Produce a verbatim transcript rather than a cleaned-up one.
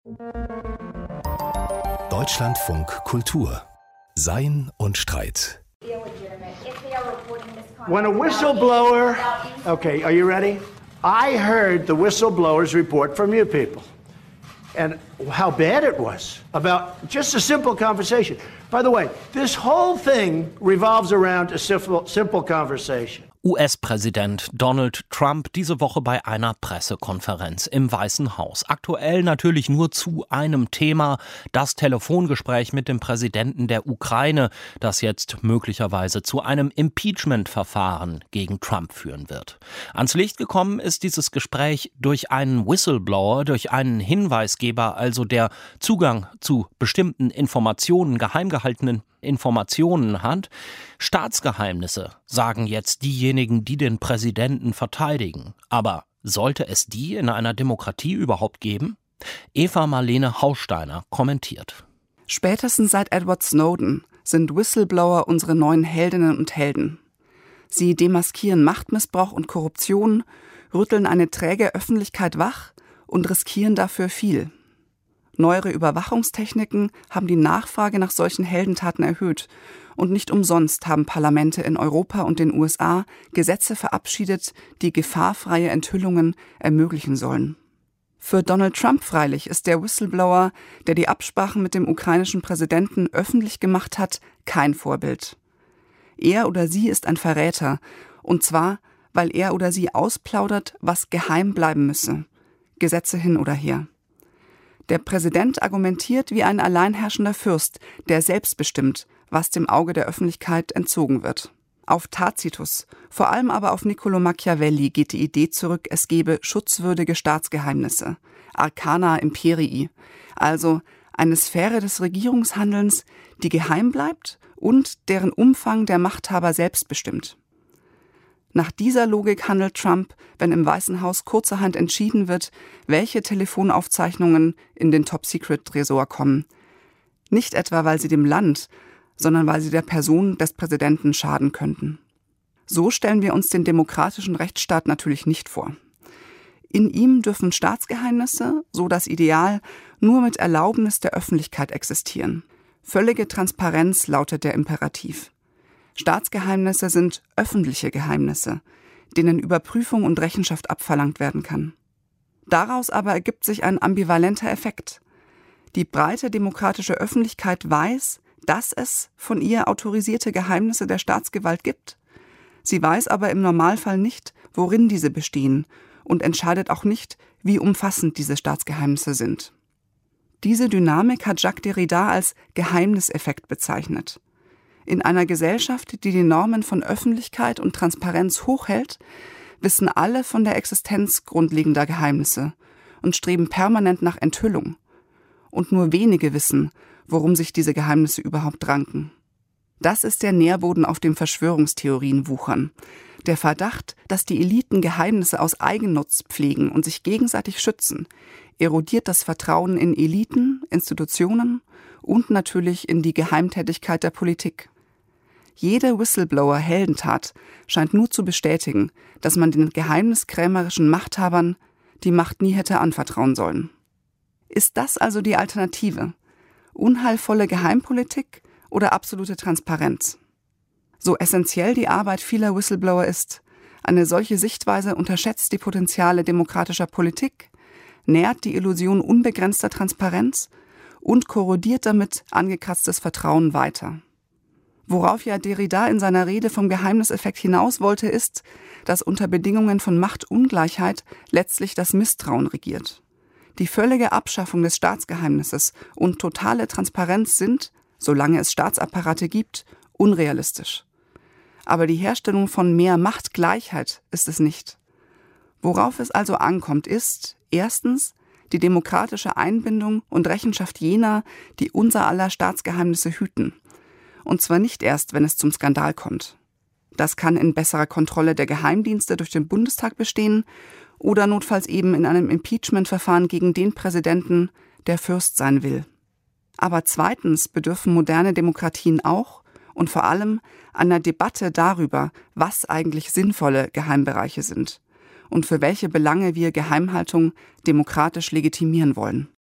Deutschlandfunk Kultur. Sein und Streit. When a whistleblower, okay, are you ready? I heard the whistleblowers report from you people and how bad it was about just a simple conversation. By the way, this whole thing revolves around a simple, simple conversation. U S-Präsident Donald Trump diese Woche bei einer Pressekonferenz im Weißen Haus. Aktuell natürlich nur zu einem Thema, das Telefongespräch mit dem Präsidenten der Ukraine, das jetzt möglicherweise zu einem Impeachment-Verfahren gegen Trump führen wird. Ans Licht gekommen ist dieses Gespräch durch einen Whistleblower, durch einen Hinweisgeber, also der Zugang zu bestimmten Informationen, geheim gehaltenen Informationen hat. Staatsgeheimnisse, sagen jetzt diejenigen, die den Präsidenten verteidigen. Aber sollte es die in einer Demokratie überhaupt geben? Eva Marlene Haussteiner kommentiert. Spätestens seit Edward Snowden sind Whistleblower unsere neuen Heldinnen und Helden. Sie demaskieren Machtmissbrauch und Korruption, rütteln eine träge Öffentlichkeit wach und riskieren dafür viel. Neuere Überwachungstechniken haben die Nachfrage nach solchen Heldentaten erhöht. Und nicht umsonst haben Parlamente in Europa und den U S A Gesetze verabschiedet, die gefahrfreie Enthüllungen ermöglichen sollen. Für Donald Trump freilich ist der Whistleblower, der die Absprachen mit dem ukrainischen Präsidenten öffentlich gemacht hat, kein Vorbild. Er oder sie ist ein Verräter. Und zwar, weil er oder sie ausplaudert, was geheim bleiben müsse. Gesetze hin oder her. Der Präsident argumentiert wie ein alleinherrschender Fürst, der selbst bestimmt, was dem Auge der Öffentlichkeit entzogen wird. Auf Tacitus, vor allem aber auf Niccolò Machiavelli geht die Idee zurück, es gebe schutzwürdige Staatsgeheimnisse, Arcana Imperii, also eine Sphäre des Regierungshandelns, die geheim bleibt und deren Umfang der Machthaber selbst bestimmt. Nach dieser Logik handelt Trump, wenn im Weißen Haus kurzerhand entschieden wird, welche Telefonaufzeichnungen in den Top-Secret-Tresor kommen. Nicht etwa, weil sie dem Land, sondern weil sie der Person des Präsidenten schaden könnten. So stellen wir uns den demokratischen Rechtsstaat natürlich nicht vor. In ihm dürfen Staatsgeheimnisse, so das Ideal, nur mit Erlaubnis der Öffentlichkeit existieren. Völlige Transparenz lautet der Imperativ. Staatsgeheimnisse sind öffentliche Geheimnisse, denen Überprüfung und Rechenschaft abverlangt werden kann. Daraus aber ergibt sich ein ambivalenter Effekt. Die breite demokratische Öffentlichkeit weiß, dass es von ihr autorisierte Geheimnisse der Staatsgewalt gibt. Sie weiß aber im Normalfall nicht, worin diese bestehen und entscheidet auch nicht, wie umfassend diese Staatsgeheimnisse sind. Diese Dynamik hat Jacques Derrida als Geheimniseffekt bezeichnet. In einer Gesellschaft, die die Normen von Öffentlichkeit und Transparenz hochhält, wissen alle von der Existenz grundlegender Geheimnisse und streben permanent nach Enthüllung. Und nur wenige wissen, worum sich diese Geheimnisse überhaupt ranken. Das ist der Nährboden, auf dem Verschwörungstheorien wuchern. Der Verdacht, dass die Eliten Geheimnisse aus Eigennutz pflegen und sich gegenseitig schützen, erodiert das Vertrauen in Eliten, Institutionen und natürlich in die Geheimtätigkeit der Politik. Jede Whistleblower-Heldentat scheint nur zu bestätigen, dass man den geheimniskrämerischen Machthabern die Macht nie hätte anvertrauen sollen. Ist das also die Alternative? Unheilvolle Geheimpolitik oder absolute Transparenz? So essentiell die Arbeit vieler Whistleblower ist, eine solche Sichtweise unterschätzt die Potenziale demokratischer Politik, nährt die Illusion unbegrenzter Transparenz und korrodiert damit angekratztes Vertrauen weiter. Worauf ja Derrida in seiner Rede vom Geheimniseffekt hinaus wollte, ist, dass unter Bedingungen von Machtungleichheit letztlich das Misstrauen regiert. Die völlige Abschaffung des Staatsgeheimnisses und totale Transparenz sind, solange es Staatsapparate gibt, unrealistisch. Aber die Herstellung von mehr Machtgleichheit ist es nicht. Worauf es also ankommt, ist, erstens, die demokratische Einbindung und Rechenschaft jener, die unser aller Staatsgeheimnisse hüten. Und zwar nicht erst, wenn es zum Skandal kommt. Das kann in besserer Kontrolle der Geheimdienste durch den Bundestag bestehen oder notfalls eben in einem Impeachment-Verfahren gegen den Präsidenten, der Fürst sein will. Aber zweitens bedürfen moderne Demokratien auch und vor allem einer Debatte darüber, was eigentlich sinnvolle Geheimbereiche sind und für welche Belange wir Geheimhaltung demokratisch legitimieren wollen.